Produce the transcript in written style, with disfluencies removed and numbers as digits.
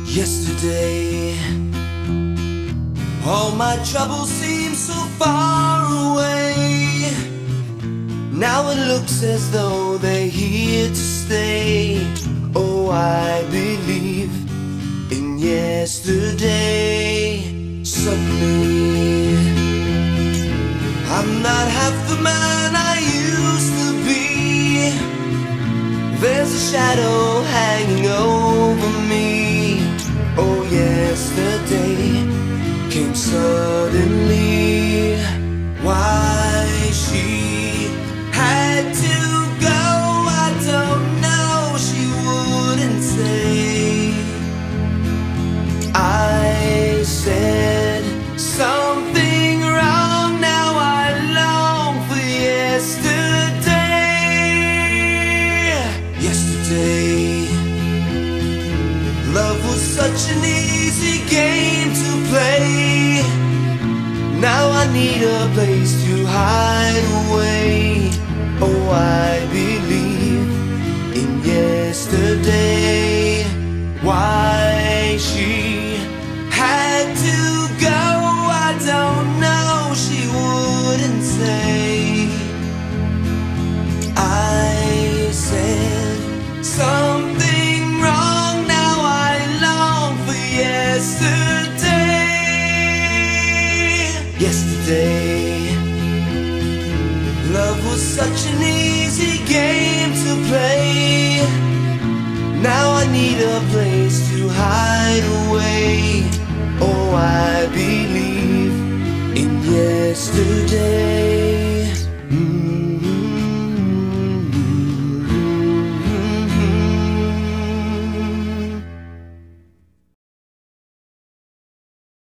Yesterday, all my troubles seem so far away. Now it looks as though they're here to stay. Oh, I believe in yesterday. Suddenly, I'm not half the man I used to be. There's a shadow hanging over me. Oh, yesterday came suddenly. Why she had to go, I don't know, she wouldn't say. I said something wrong, now I long for yesterday. Yesterday, love was such an easy game to play. Now I need a place to hide away. Oh, I believe in yesterday. Why she had to go, I don't know, she wouldn't say. I said something wrong, now I long for yesterday. Yesterday, love was such an easy game to play. Now I need a place to hide away. Oh, I believe in yesterday.